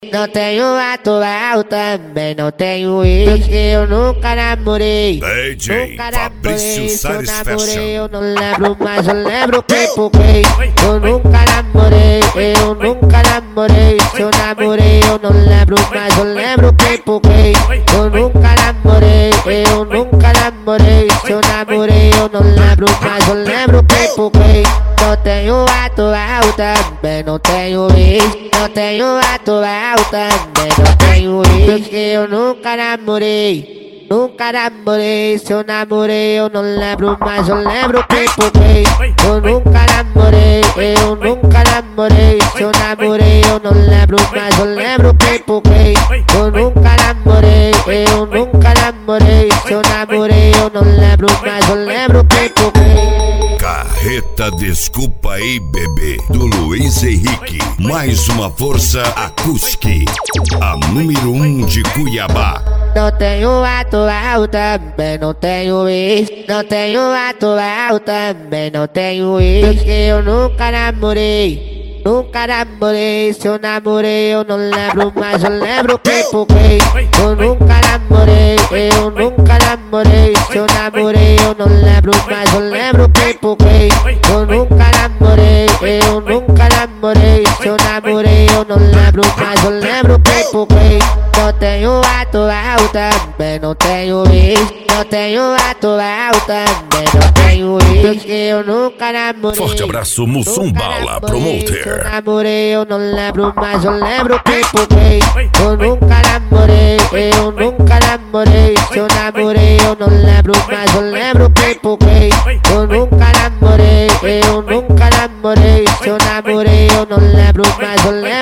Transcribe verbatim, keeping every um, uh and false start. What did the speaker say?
Não tenho atual, também não tenho ex. Eu nunca namorei, D J nunca Fabrício namorei. Se eu Salles namorei, Fashion. eu não lembro, mas eu lembro quem por quem. Eu nunca namorei, eu nunca namorei. Se eu namorei, eu não lembro, mas eu lembro quem por quem. Eu nunca namorei, eu nunca namorei. Se eu namorei, eu não lembro, mas eu lembro quem por quem. Não tenho atual, também não tenho ex. Não tenho atual, também não tenho ex. Porque eu nunca namorei, nunca namorei. Se eu namorei, eu não lembro, mas eu lembro quem por quem. Eu nunca namorei, eu nunca namorei. Se eu namorei, eu não lembro, mas eu lembro quem por quem. Eu nunca namorei, eu nunca namorei. Se eu namorei, eu não lembro, mas eu lembro quem por quem. Carreta Desculpa aí, bebê, do Luiz Henrique. Mais uma força acústica, a número um de Cuiabá. Não tenho atual, também não tenho ex. Não tenho atual, também não tenho ex. Porque eu nunca namorei, nunca namorei. Se eu namorei, eu não lembro, mas eu lembro quem por quem. Eu nunca namorei, eu nunca namorei. Se eu namorei, eu não lembro, mas eu lembro quem por quem. Eu nunca namorei, eu nunca namorei. Se eu namorei, eu não lembro, mas eu lembro quem por quem. Não tenho atual, também não tenho ex. Não tenho atual, também não tenho ex. Porque eu nunca namorei. Forte abraço, Mussum Bala, Se eu promoter. namorei, eu não lembro, mas eu lembro quem por quem. Eu nunca namorei, eu nunca namorei. Se eu namorei, eu não lembro, mas eu lembro quem por quem. Eu nunca namorei, eu nunca namorei. Se eu namorei, eu não lembro, mas eu lembro